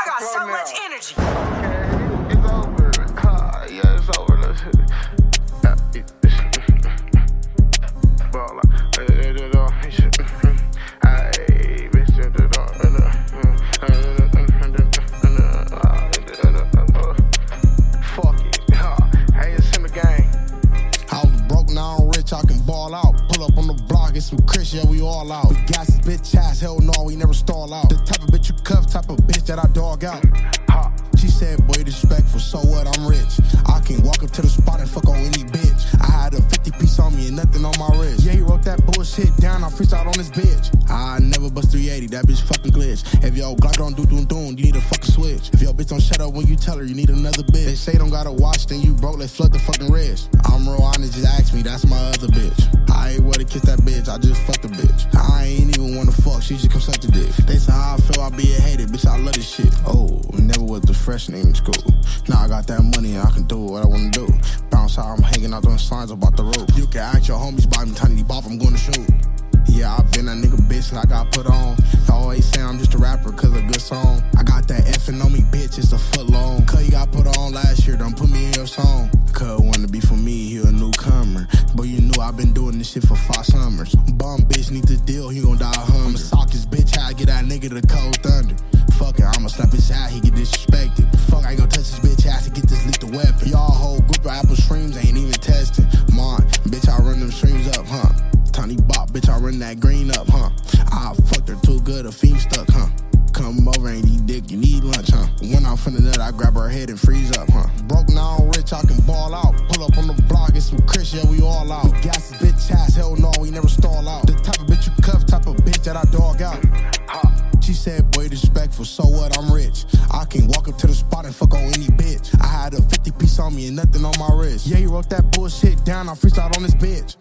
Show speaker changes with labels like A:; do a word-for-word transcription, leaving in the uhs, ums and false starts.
A: I got so much energy.
B: Okay, it's over. Uh, yeah, it's over. Let's hit it. Uh, it ball out. Fuck it. Hey, it's in the game.
C: I was broke, now I'm rich, I can ball out. Pull up on the block, get some Chris, yeah, we all out. We got this bitch ass, hell no, we never stall out. The type of bitch you cuff, type of bitch that I dog out.
B: Ha.
C: She said, boy, disrespectful, so what, I'm rich. I can walk up to the spot and fuck on any bitch. I had a fifty piece on me and nothing on my wrist. Yeah, he wrote that bullshit down, I freestyle on this bitch. I never bust three eighty, that bitch fucking glitch. If your Glock don't do doon doon, you need a fucking switch. If your bitch don't shut up when you tell her, you need another bitch. They say don't gotta watch, then you broke, let's flood the fucking wrist. I'm real honest, just ask me, that's my other bitch. I ain't wanna kiss that bitch, I just fucked the bitch. I ain't even wanna fuck, she just come suck the dick. They say how I feel, I be a hater, bitch, I love this shit. Oh, never was the fresh name in school. Now I got that money and I can do what I wanna do. Bounce out, I'm hanging out doing signs about the rope. You can ask your homies about me, tiny bop, I'm gonna shoot. Yeah, I been that nigga bitch I got put on. They always say I'm just a rapper cause a good song. I got that effing on me, bitch, it's a foot long. Cause you got put on last year, don't put me in your song. Cuz wanna be for me, he a newcomer. But you knew I been doing this shit for five summers. Bum bitch need to deal, he gon' die hungry. I'ma sock his bitch out, get that nigga the cold thunder. Fuck it, I'ma slap his ass, he get disrespected. Fuck, I ain't gon' touch his bitch ass to get this lethal weapon. Y'all whole group of Apple streams ain't even testing. Mine, bitch, I run them streams up, huh? Tiny bop, bitch, I run that green up, huh? I fucked her too good, a fiend stuck, huh? Come over, ain't eat dick, you need lunch, huh? When I'm from the nut, I grab her head and freeze up, huh? Broke, now I'm rich, I can ball out. Pull up on the block, get some Chris, yeah, we all out. We got this bitch ass, hell no, we never stall out. The type of bitch you cuff, type of bitch that I dog out. Ha. She said, boy, disrespectful, so what, I'm rich. I can walk up to the spot and fuck on any bitch. I had a fifty piece on me and nothing on my wrist. Yeah, he wrote that bullshit down, I freestyle on this bitch.